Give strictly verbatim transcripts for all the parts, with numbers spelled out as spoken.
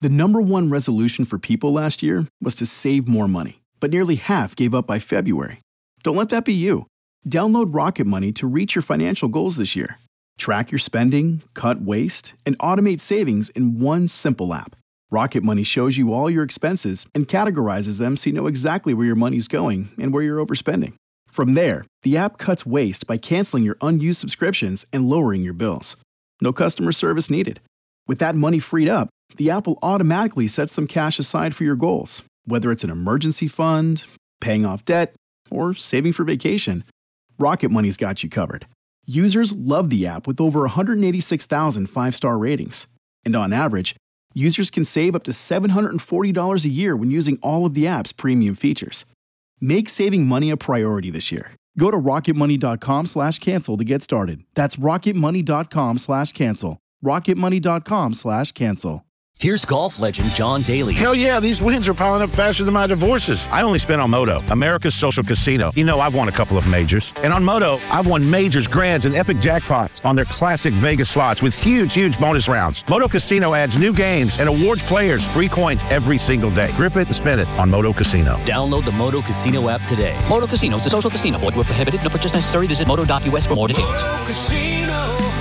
The number one resolution for people last year was to save more money, but nearly half gave up by February. Don't let that be you. Download Rocket Money to reach your financial goals this year. Track your spending, cut waste, and automate savings in one simple app. Rocket Money shows you all your expenses and categorizes them so you know exactly where your money's going and where you're overspending. From there, the app cuts waste by canceling your unused subscriptions and lowering your bills. No customer service needed. With that money freed up, the app will automatically set some cash aside for your goals, whether it's an emergency fund, paying off debt, or saving for vacation. Rocket Money's got you covered. Users love the app with over one hundred eighty-six thousand five-star ratings. And on average, users can save up to seven hundred forty dollars a year when using all of the app's premium features. Make saving money a priority this year. Go to rocketmoney.com slash cancel to get started. That's rocketmoney.com slash cancel. rocketmoney.com slash cancel. Here's golf legend John Daly. Hell yeah, these wins are piling up faster than my divorces. I only spent on Moto, America's social casino. You know I've won a couple of majors. And on Moto, I've won majors, grands, and epic jackpots on their classic Vegas slots with huge, huge bonus rounds. Moto Casino adds new games and awards players free coins every single day. Grip it and spin it on Moto Casino. Download the Moto Casino app today. Moto Casino is a social casino. Void where prohibited. No purchase necessary. Visit moto dot u s for more details. Moto Casino,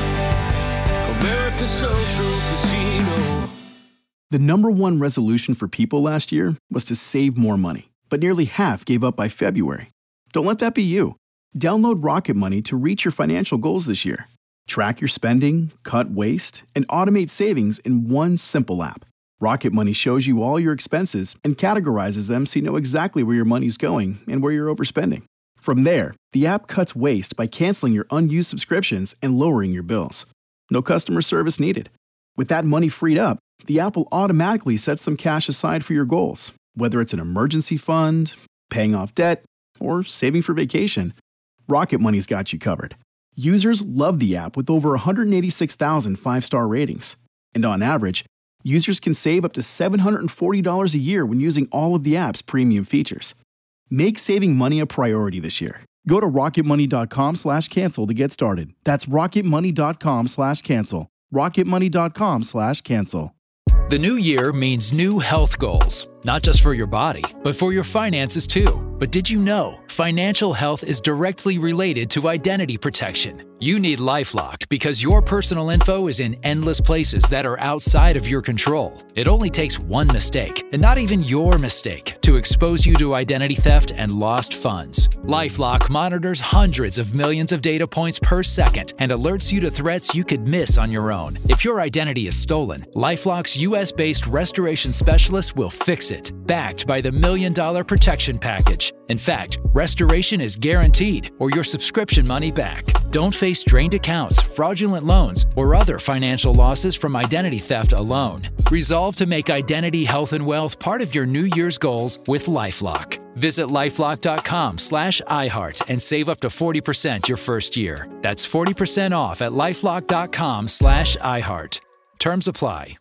America's social casino. The number one resolution for people last year was to save more money, but nearly half gave up by February. Don't let that be you. Download Rocket Money to reach your financial goals this year. Track your spending, cut waste, and automate savings in one simple app. Rocket Money shows you all your expenses and categorizes them so you know exactly where your money's going and where you're overspending. From there, the app cuts waste by canceling your unused subscriptions and lowering your bills. No customer service needed. With that money freed up, the app will automatically set some cash aside for your goals, whether it's an emergency fund, paying off debt, or saving for vacation. Rocket Money's got you covered. Users love the app with over one hundred eighty-six thousand five-star ratings. And on average, users can save up to seven hundred forty dollars a year when using all of the app's premium features. Make saving money a priority this year. Go to rocketmoney.com slash cancel to get started. That's rocketmoney.com slash cancel. rocketmoney.com slash cancel. The new year means new health goals, not just for your body, but for your finances too. But did you know financial health is directly related to identity protection? You need LifeLock because your personal info is in endless places that are outside of your control. It only takes one mistake, and not even your mistake, to expose you to identity theft and lost funds. LifeLock monitors hundreds of millions of data points per second and alerts you to threats you could miss on your own. If your identity is stolen, LifeLock's U S-based restoration specialist will fix it, backed by the Million Dollar Protection Package. In fact, restoration is guaranteed or your subscription money back. Don't face drained accounts, fraudulent loans, or other financial losses from identity theft alone. Resolve to make identity, health, and wealth part of your New Year's goals with LifeLock. Visit lifelock.com slash iHeart and save up to forty percent your first year. That's forty percent off at lifelock.com slash iHeart. Terms apply.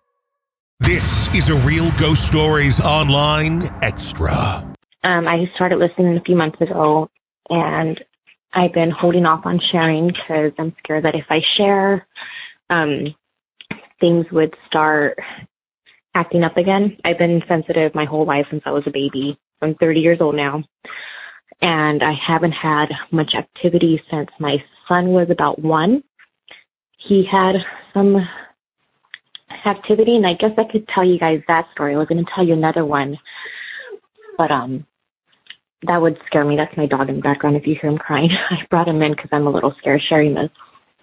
This is a Real Ghost Stories Online Extra. Um, I started listening a few months ago, and I've been holding off on sharing because I'm scared that if I share, um, things would start acting up again. I've been sensitive my whole life since I was a baby. I'm thirty years old now, and I haven't had much activity since my son was about one. He had some activity, and I guess I could tell you guys that story. I was going to tell you another one, but um, that would scare me. That's my dog in the background if you hear him crying. I brought him in because I'm a little scared sharing this.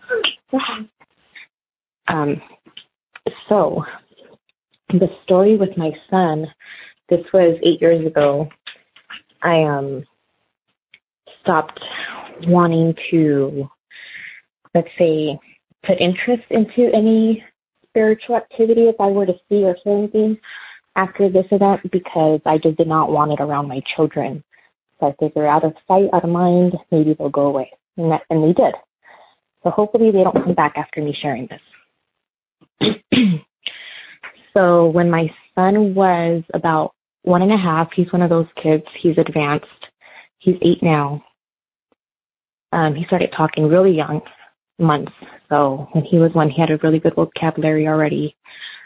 Um, so the story with my son, this was eight years ago. I um stopped wanting to, let's say, put interest into any spiritual activity if I were to see or hear anything after this event because I just did not want it around my children. So I figured out of sight, out of mind, maybe they'll go away. And, that, and they did. So hopefully they don't come back after me sharing this. So when my son was about one and a half, he's one of those kids, he's advanced. He's eight now. Um, he started talking really young, months. So when he was one, he had a really good vocabulary already.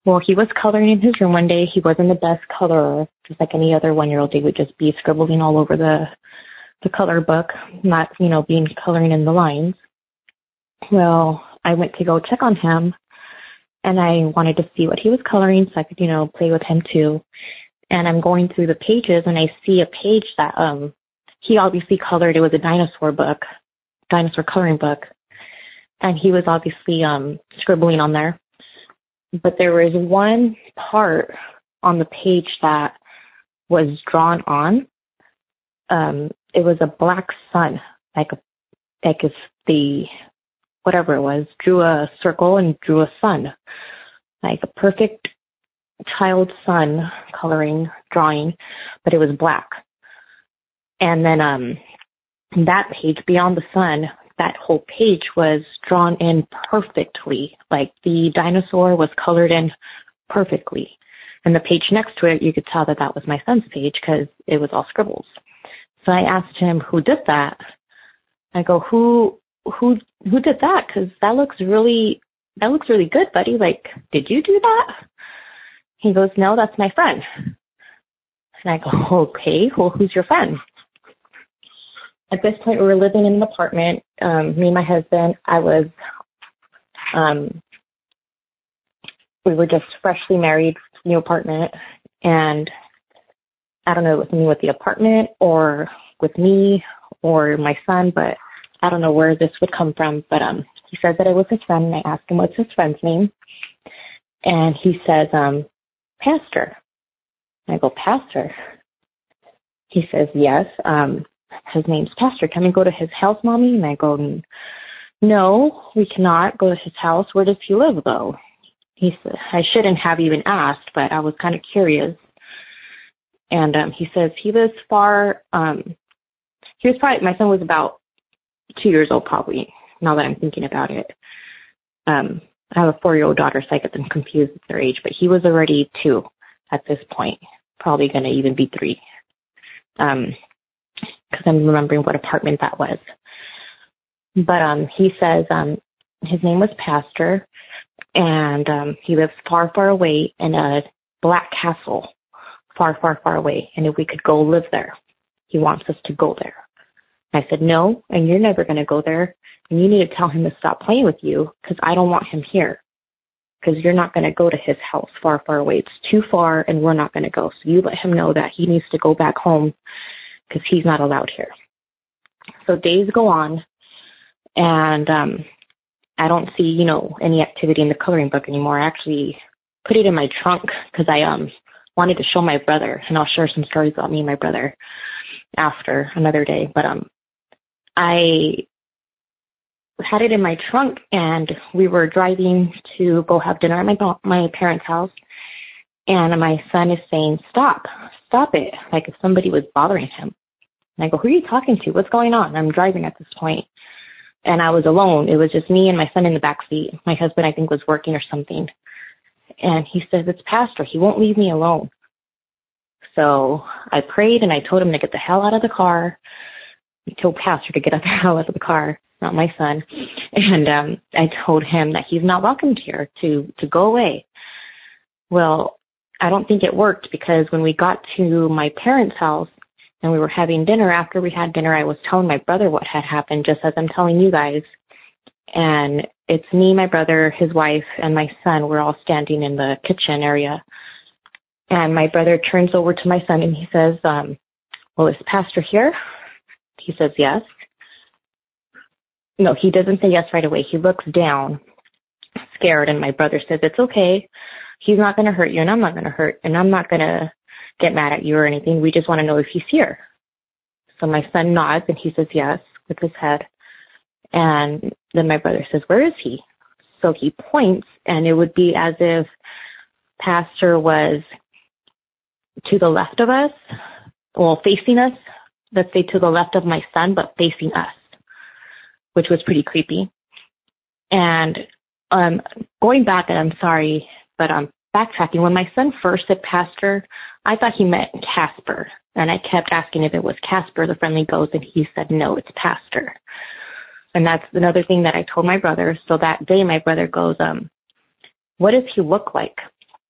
Well, he was coloring in his room one day. He wasn't the best colorer, just like any other one-year-old. He would just be scribbling all over the the color book, not, you know, being coloring in the lines. Well, I went to go check on him, and I wanted to see what he was coloring so I could, you know, play with him too. And I'm going through the pages, and I see a page that um he obviously colored. It was a dinosaur book, dinosaur coloring book, and he was obviously um scribbling on there. But there was one part on the page that was drawn on. Um, it was a black sun, like a, like if the, whatever it was, drew a circle and drew a sun, like a perfect child sun coloring drawing, but it was black. And then um, that page, beyond the sun, that whole page was drawn in perfectly. Like the dinosaur was colored in perfectly. And the page next to it, you could tell that that was my son's page because it was all scribbles. So I asked him, who did that? I go, who, who, who did that? Because that looks really, that looks really good, buddy. Like, did you do that? He goes, no, that's my friend. And I go, okay, well, who's your friend? At this point, we were living in an apartment, um, me and my husband. I was, um, we were just freshly married, new apartment, and I don't know if it was me with the apartment or with me or my son, but I don't know where this would come from. But um, he said that it was his friend, and I asked him what's his friend's name, and he says, um, Pastor. And I go, Pastor? He says, yes, um, his name's Pastor. Can we go to his house, Mommy? And I go, no, we cannot go to his house. Where does he live, though? He said, I shouldn't have even asked, but I was kind of curious. And um, he says he was far, um, he was probably, my son was about two years old probably, now that I'm thinking about it. Um, I have a four-year-old daughter, so I get them confused with their age, but he was already two at this point, probably going to even be three. Um, because I'm remembering what apartment that was. But um, he says um, his name was Pastor, and um, he lives far, far away in a black castle, far, far, far away, and if we could go live there, he wants us to go there. I said, no, and you're never going to go there, and you need to tell him to stop playing with you because I don't want him here, because you're not going to go to his house far, far away. It's too far, and we're not going to go. So you let him know that he needs to go back home because he's not allowed here. So days go on, and um, I don't see, you know, any activity in the coloring book anymore. I actually put it in my trunk because I um wanted to show my brother, and I'll share some stories about me and my brother after another day. But um, I had it in my trunk, and we were driving to go have dinner at my my parents' house, and my son is saying, stop, stop it, like if somebody was bothering him. And I go, who are you talking to? What's going on? I'm driving at this point. And I was alone. It was just me and my son in the back seat. My husband, I think, was working or something. And he says, it's Pastor. He won't leave me alone. So I prayed, and I told him to get the hell out of the car. I told Pastor to get the hell out of the car, not my son. And um, I told him that he's not welcomed here, to, to go away. Well, I don't think it worked, because when we got to my parents' house and we were having dinner, after we had dinner, I was telling my brother what had happened, just as I'm telling you guys. And it's me, my brother, his wife, and my son. We're all standing in the kitchen area. And my brother turns over to my son and he says, um, well, is Pastor here? He says, yes. No, he doesn't say yes right away. He looks down, scared, and my brother says, it's okay. He's not going to hurt you, and I'm not going to hurt, and I'm not going to get mad at you or anything. We just want to know if he's here. So my son nods, and he says yes with his head. And then my brother says, where is he? So he points, and it would be as if Pastor was to the left of us, well, facing us, let's say to the left of my son, but facing us, which was pretty creepy. And um, going back, and I'm sorry, but I'm backtracking. When my son first said Pastor, I thought he meant Casper. And I kept asking if it was Casper, the friendly ghost, and he said, no, it's Pastor. And that's another thing that I told my brother. So that day, my brother goes, um, what does he look like?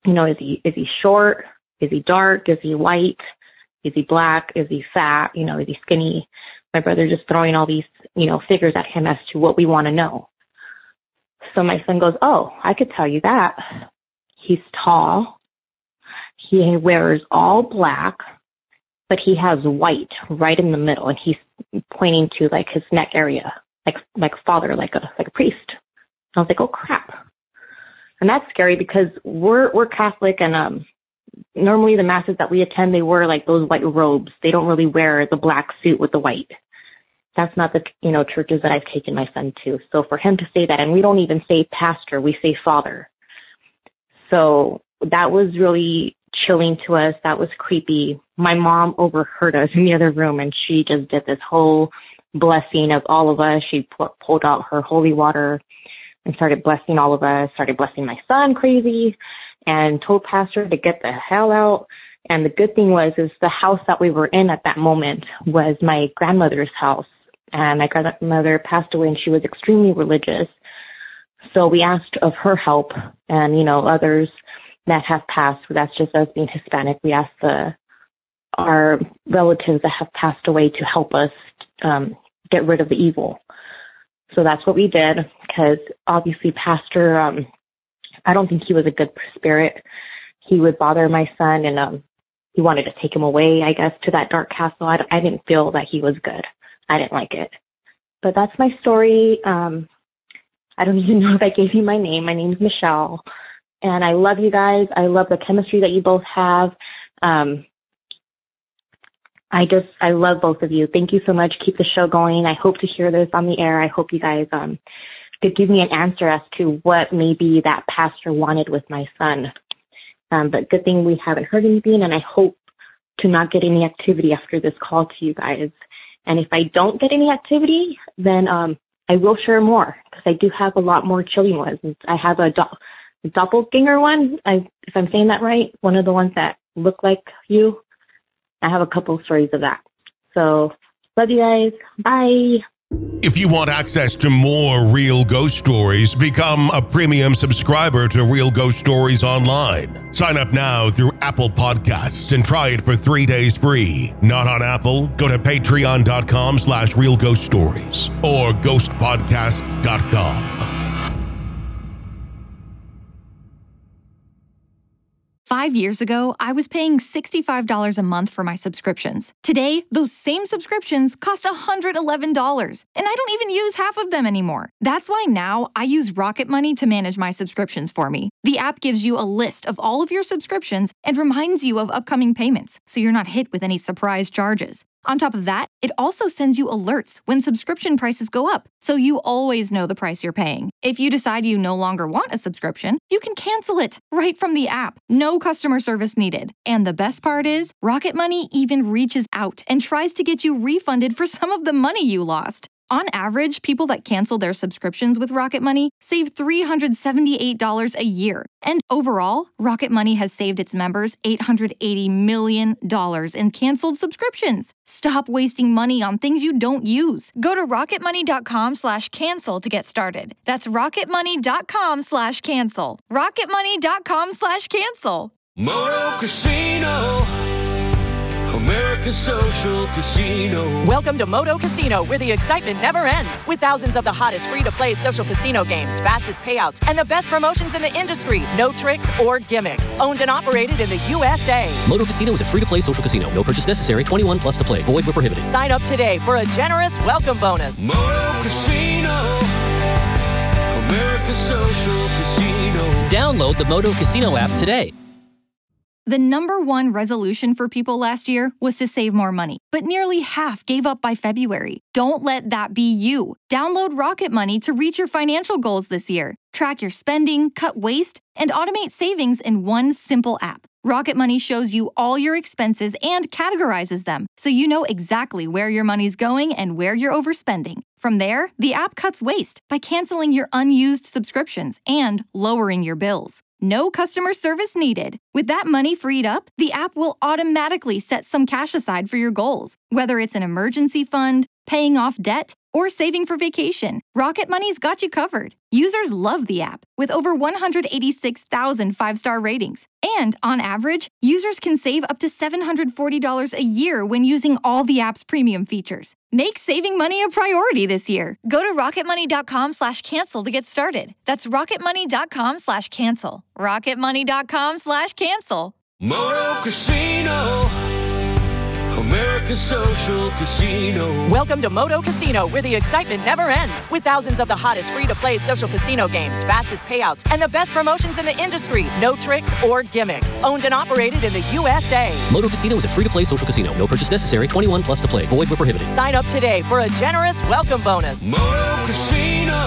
You know, is he, is he short? Is he dark? Is he white? Is he black? Is he fat? You know, is he skinny? My brother just throwing all these, you know, figures at him as to what we want to know. So my son goes, oh, I could tell you that. He's tall. He wears all black, but he has white right in the middle, and he's pointing to like his neck area, like like a father, like a like a priest. I was like, oh crap. And that's scary because we're we're Catholic, and um normally the masses that we attend, they wear like those white robes. They don't really wear the black suit with the white. That's not the, you know, churches that I've taken my son to. So for him to say that, and we don't even say pastor, we say father. So that was really chilling to us. That was creepy. My mom overheard us in the other room, and she just did this whole blessing of all of us. She pu- pulled out her holy water and started blessing all of us, started blessing my son crazy, and told pastor to get the hell out. And the good thing was, is the house that we were in at that moment was my grandmother's house. And my grandmother passed away, and she was extremely religious. So we asked of her help, and, you know, others that have passed, that's just us being Hispanic. We asked the, our relatives that have passed away to help us um, get rid of the evil. So that's what we did, because obviously Pastor, um, I don't think he was a good spirit. He would bother my son, and um, he wanted to take him away, I guess, to that dark castle. I, I didn't feel that he was good. I didn't like it. But that's my story. Um, I don't even know if I gave you my name. My name's Michelle. And I love you guys. I love the chemistry that you both have. Um, I just, I love both of you. Thank you so much. Keep the show going. I hope to hear this on the air. I hope you guys um, could give me an answer as to what maybe that pastor wanted with my son. Um, but good thing we haven't heard anything, and I hope to not get any activity after this call to you guys. And if I don't get any activity, then um, I will share more, because I do have a lot more chilling ones. I have a do- doppelganger one, I, if I'm saying that right, one of the ones that look like you. I have a couple of stories of that. So love you guys. Bye. If you want access to more Real Ghost Stories, become a premium subscriber to Real Ghost Stories Online. Sign up now through Apple Podcasts and try it for three days free. Not on Apple? Go to patreon.com slash Real Ghost Stories or ghost podcast dot com. Five years ago, I was paying sixty-five dollars a month for my subscriptions. Today, those same subscriptions cost one hundred eleven dollars, and I don't even use half of them anymore. That's why now I use Rocket Money to manage my subscriptions for me. The app gives you a list of all of your subscriptions and reminds you of upcoming payments, so you're not hit with any surprise charges. On top of that, it also sends you alerts when subscription prices go up, so you always know the price you're paying. If you decide you no longer want a subscription, you can cancel it right from the app. No customer service needed. And the best part is, Rocket Money even reaches out and tries to get you refunded for some of the money you lost. On average, people that cancel their subscriptions with Rocket Money save three hundred seventy-eight dollars a year. And overall, Rocket Money has saved its members eight hundred eighty million dollars in canceled subscriptions. Stop wasting money on things you don't use. Go to rocketmoney.com slash cancel to get started. That's rocketmoney.com slash cancel. rocketmoney.com slash cancel. Moto Casino, America's social casino. Welcome to Moto Casino, where the excitement never ends. With thousands of the hottest free-to-play social casino games, fastest payouts, and the best promotions in the industry. No tricks or gimmicks. Owned and operated in the U S A. Moto Casino is a free-to-play social casino. No purchase necessary. twenty-one plus to play. Void where prohibited. Sign up today for a generous welcome bonus. Moto Casino, America's social casino. Download the Moto Casino app today. The number one resolution for people last year was to save more money, but nearly half gave up by February. Don't let that be you. Download Rocket Money to reach your financial goals this year. Track your spending, cut waste, and automate savings in one simple app. Rocket Money shows you all your expenses and categorizes them, so you know exactly where your money's going and where you're overspending. From there, the app cuts waste by canceling your unused subscriptions and lowering your bills. No customer service needed. With that money freed up, the app will automatically set some cash aside for your goals, whether it's an emergency fund, paying off debt, or saving for vacation, Rocket Money's got you covered. Users love the app, with over one hundred eighty-six thousand five-star ratings. And, on average, users can save up to seven hundred forty dollars a year when using all the app's premium features. Make saving money a priority this year. Go to rocketmoney.com slash cancel to get started. That's rocketmoney.com slash cancel. rocketmoney.com slash cancel. Moto Casino, America's social casino. Welcome to Moto Casino, where the excitement never ends. With thousands of the hottest free-to-play social casino games, fastest payouts, and the best promotions in the industry. No tricks or gimmicks. Owned and operated in the U S A. Moto Casino is a free-to-play social casino. No purchase necessary. twenty-one plus to play. Void where prohibited. Sign up today for a generous welcome bonus. Moto Casino,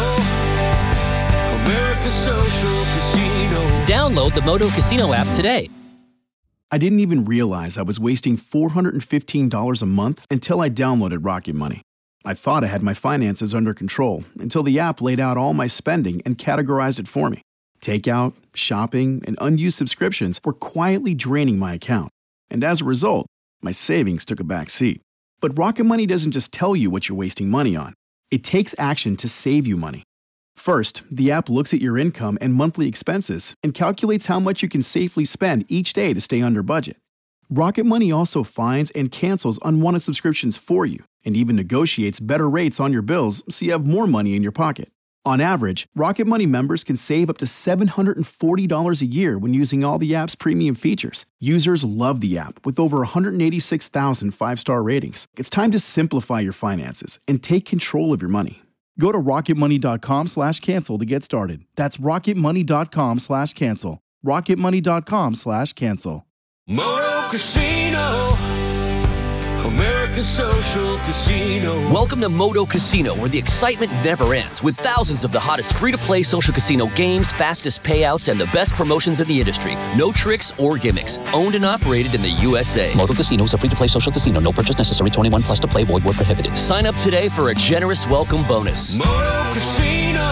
America's social casino. Download the Moto Casino app today. I didn't even realize I was wasting four hundred fifteen dollars a month until I downloaded Rocket Money. I thought I had my finances under control until the app laid out all my spending and categorized it for me. Takeout, shopping, and unused subscriptions were quietly draining my account. And as a result, my savings took a back seat. But Rocket Money doesn't just tell you what you're wasting money on. It takes action to save you money. First, the app looks at your income and monthly expenses and calculates how much you can safely spend each day to stay under budget. Rocket Money also finds and cancels unwanted subscriptions for you and even negotiates better rates on your bills so you have more money in your pocket. On average, Rocket Money members can save up to seven hundred forty dollars a year when using all the app's premium features. Users love the app with over one hundred eighty-six thousand five-star ratings. It's time to simplify your finances and take control of your money. Go to rocketmoney.com slash cancel to get started. That's rocketmoney.com slash cancel. rocketmoney.com slash cancel. Moto Casino, America's social casino. Welcome to Moto Casino, where the excitement never ends. With thousands of the hottest free-to-play social casino games, fastest payouts, and the best promotions in the industry. No tricks or gimmicks. Owned and operated in the U S A. Moto Casino is a free-to-play social casino. No purchase necessary. twenty-one plus to play. Void where prohibited. Sign up today for a generous welcome bonus. Moto Casino,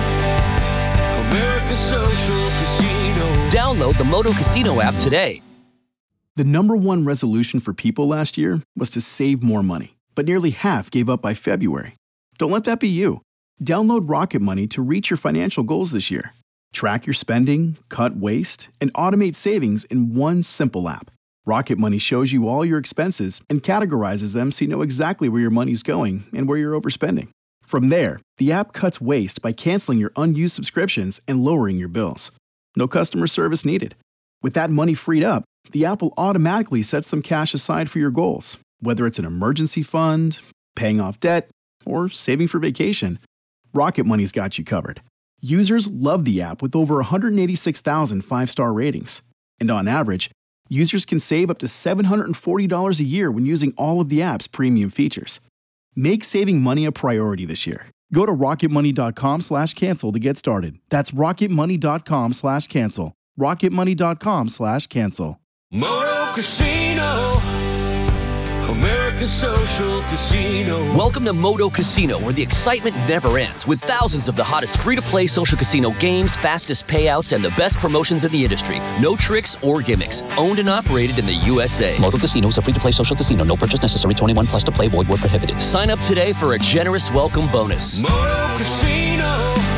America's social casino. Download the Moto Casino app today. The number one resolution for people last year was to save more money, but nearly half gave up by February. Don't let that be you. Download Rocket Money to reach your financial goals this year. Track your spending, cut waste, and automate savings in one simple app. Rocket Money shows you all your expenses and categorizes them so you know exactly where your money's going and where you're overspending. From there, the app cuts waste by canceling your unused subscriptions and lowering your bills. No customer service needed. With that money freed up, the app will automatically set some cash aside for your goals, whether it's an emergency fund, paying off debt, or saving for vacation. Rocket Money's got you covered. Users love the app with over one hundred eighty-six thousand five-star ratings. And on average, users can save up to seven hundred forty dollars a year when using all of the app's premium features. Make saving money a priority this year. Go to rocketmoney.com slash cancel to get started. That's rocketmoney.com slash cancel. rocketmoney.com slash cancel. Moto Casino, America's social casino. Welcome to Moto Casino, where the excitement never ends. With thousands of the hottest free-to-play social casino games, fastest payouts, and the best promotions in the industry. No tricks or gimmicks. Owned and operated in the U S A. Moto Casino is a free-to-play social casino. No purchase necessary. twenty-one plus to play. Void where prohibited. Sign up today for a generous welcome bonus. Moto Casino,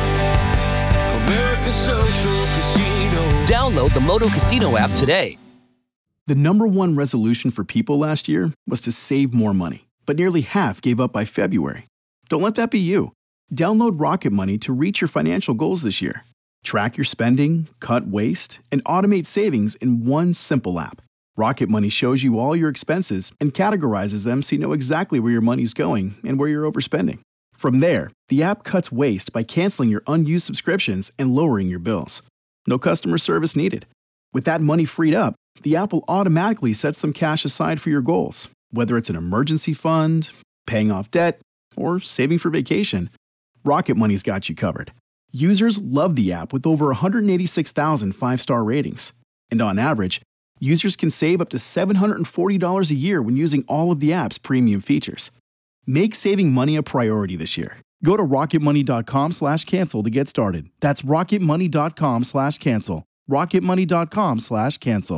America's social casino. Download the Moto Casino app today. The number one resolution for people last year was to save more money, but nearly half gave up by February. Don't let that be you. Download Rocket Money to reach your financial goals this year. Track your spending, cut waste, and automate savings in one simple app. Rocket Money shows you all your expenses and categorizes them so you know exactly where your money's going and where you're overspending. From there, the app cuts waste by canceling your unused subscriptions and lowering your bills. No customer service needed. With that money freed up, the app will automatically set some cash aside for your goals, whether it's an emergency fund, paying off debt, or saving for vacation. Rocket Money's got you covered. Users love the app with over one hundred eighty-six thousand five-star ratings. And on average, users can save up to seven hundred forty dollars a year when using all of the app's premium features. Make saving money a priority this year. Go to rocketmoney.com slash cancel to get started. That's rocketmoney.com slash cancel. rocketmoney.com slash cancel.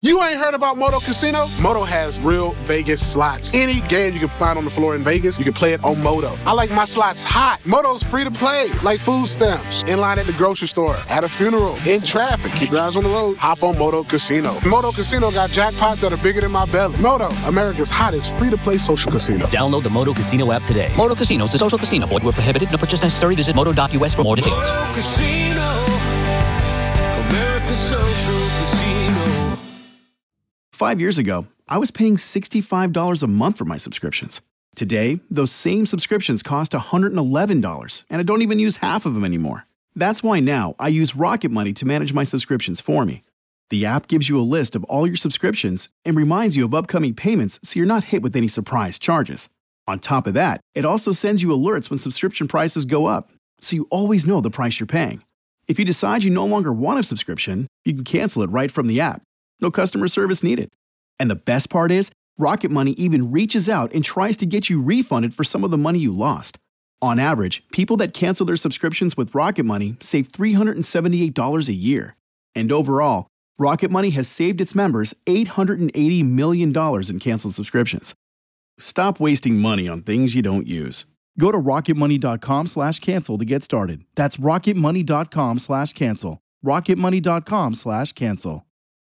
You ain't heard about Moto Casino? Moto has real Vegas slots. Any game you can find on the floor in Vegas, you can play it on Moto. I like my slots hot. Moto's free to play, like food stamps. In line at the grocery store, at a funeral, in traffic. Keep your eyes on the road. Hop on Moto Casino. Moto Casino got jackpots that are bigger than my belly. Moto, America's hottest free-to-play social casino. Download the Moto Casino app today. Moto Casino is a social casino. Void where prohibited. No purchase necessary. Visit moto dot U S for more details. Moto Casino, America's social casino. Five years ago, I was paying sixty-five dollars a month for my subscriptions. Today, those same subscriptions cost one hundred eleven dollars, and I don't even use half of them anymore. That's why now I use Rocket Money to manage my subscriptions for me. The app gives you a list of all your subscriptions and reminds you of upcoming payments so you're not hit with any surprise charges. On top of that, it also sends you alerts when subscription prices go up, so you always know the price you're paying. If you decide you no longer want a subscription, you can cancel it right from the app. No customer service needed. And the best part is, Rocket Money even reaches out and tries to get you refunded for some of the money you lost. On average, people that cancel their subscriptions with Rocket Money save three hundred seventy-eight dollars a year. And overall, Rocket Money has saved its members eight hundred eighty million dollars in canceled subscriptions. Stop wasting money on things you don't use. Go to rocketmoney.com slash cancel to get started. That's rocketmoney.com slash cancel. rocketmoney.com slash cancel.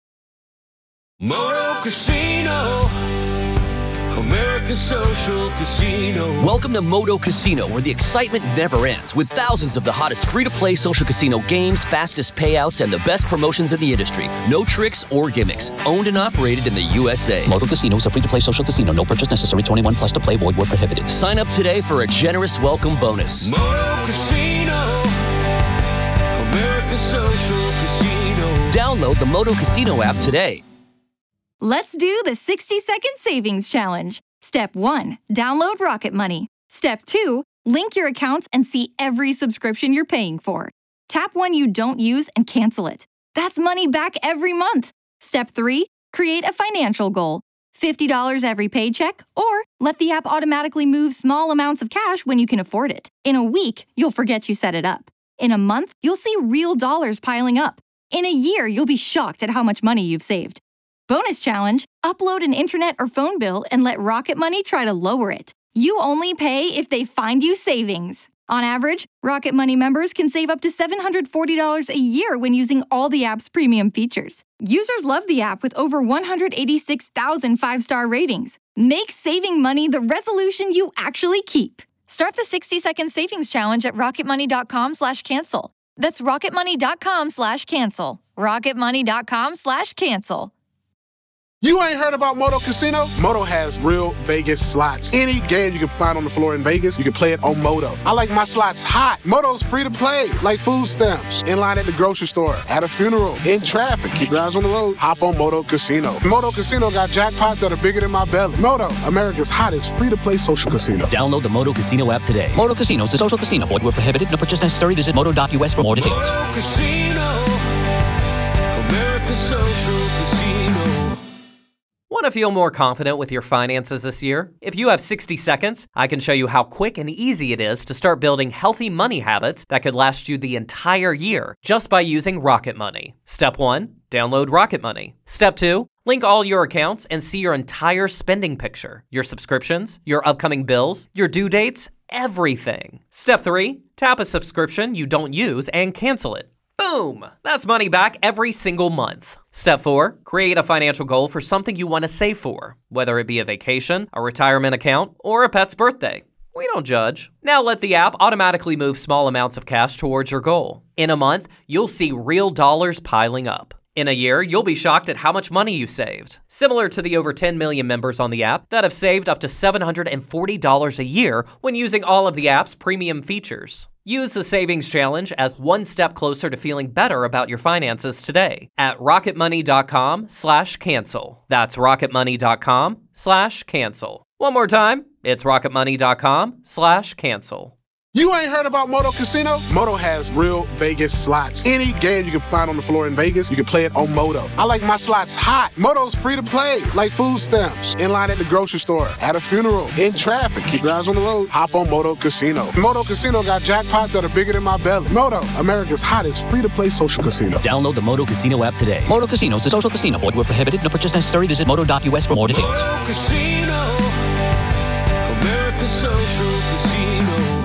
Moto Casino, America's social casino. Welcome to Moto Casino, where the excitement never ends, with thousands of the hottest free-to-play social casino games, fastest payouts, and the best promotions in the industry. No tricks or gimmicks. Owned and operated in the U S A. Moto Casino is a free-to-play social casino. No purchase necessary. twenty-one plus to play. Void where prohibited. Sign up today for a generous welcome bonus. Moto Casino, America's social casino. Download the Moto Casino app today. Let's do the sixty second savings challenge. Step one, download Rocket Money. Step two, link your accounts and see every subscription you're paying for. Tap one you don't use and cancel it. That's money back every month. Step three, create a financial goal. fifty dollars every paycheck, or let the app automatically move small amounts of cash when you can afford it. In a week, you'll forget you set it up. In a month, you'll see real dollars piling up. In a year, you'll be shocked at how much money you've saved. Bonus challenge, upload an internet or phone bill and let Rocket Money try to lower it. You only pay if they find you savings. On average, Rocket Money members can save up to seven hundred forty dollars a year when using all the app's premium features. Users love the app with over one hundred eighty-six thousand five-star ratings. Make saving money the resolution you actually keep. Start the sixty second savings challenge at rocketmoney.com slash cancel. That's rocketmoney.com slash cancel. rocketmoney.com slash cancel. You ain't heard about Moto Casino? Moto has real Vegas slots. Any game you can find on the floor in Vegas, you can play it on Moto. I like my slots hot. Moto's free to play, like food stamps. In line at the grocery store, at a funeral, in traffic. Keep your eyes on the road. Hop on Moto Casino. Moto Casino got jackpots that are bigger than my belly. Moto, America's hottest free-to-play social casino. Download the Moto Casino app today. Moto Casino is a social casino. Void where prohibited. No purchase necessary. Visit moto dot U S for more details. Moto Casino, America's social casino. Want to feel more confident with your finances this year? If you have sixty seconds, I can show you how quick and easy it is to start building healthy money habits that could last you the entire year just by using Rocket Money. Step one, download Rocket Money. Step two, link all your accounts and see your entire spending picture, your subscriptions, your upcoming bills, your due dates, everything. Step three, tap a subscription you don't use and cancel it. Boom! That's money back every single month. Step four, create a financial goal for something you want to save for, whether it be a vacation, a retirement account, or a pet's birthday. We don't judge. Now let the app automatically move small amounts of cash towards your goal. In a month, you'll see real dollars piling up. In a year, you'll be shocked at how much money you saved. Similar to the over ten million members on the app that have saved up to seven hundred forty dollars a year when using all of the app's premium features. Use the Savings Challenge as one step closer to feeling better about your finances today at rocketmoney.com slash cancel. That's rocketmoney.com slash cancel. One more time, it's rocketmoney.com slash cancel. You ain't heard about Moto Casino? Moto has real Vegas slots. Any game you can find on the floor in Vegas, you can play it on Moto. I like my slots hot. Moto's free to play, like food stamps. In line at the grocery store, at a funeral, in traffic. Keep your eyes on the road. Hop on Moto Casino. Moto Casino got jackpots that are bigger than my belly. Moto, America's hottest free-to-play social casino. Download the Moto Casino app today. Moto Casino is a social casino. Void where prohibited. No purchase necessary. Visit moto dot U S for more details. Moto Casino, America's social casino.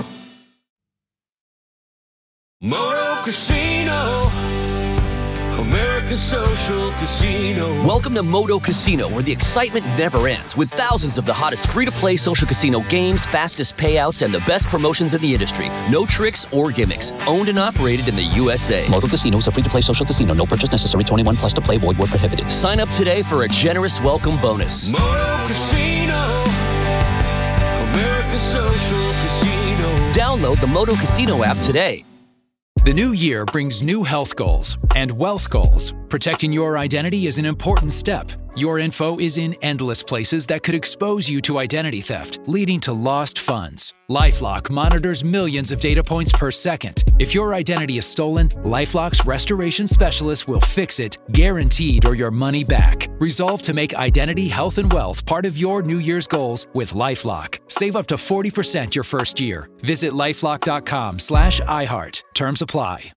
Moto Casino, America's social casino. Welcome to Moto Casino, where the excitement never ends, with thousands of the hottest free-to-play social casino games, fastest payouts, and the best promotions in the industry. No tricks or gimmicks. Owned and operated in the U S A. Moto Casino is a free-to-play social casino. No purchase necessary. twenty-one plus to play. Void where prohibited. Sign up today for a generous welcome bonus. Moto Casino, America's social casino. Download the Moto Casino app today. The new year brings new health goals and wealth goals. Protecting your identity is an important step. Your info is in endless places that could expose you to identity theft, leading to lost funds. LifeLock monitors millions of data points per second. If your identity is stolen, LifeLock's restoration specialist will fix it, guaranteed, or your money back. Resolve to make identity, health, and wealth part of your New Year's goals with LifeLock. Save up to forty percent your first year. Visit lifelock dot com slash iHeart. Terms apply.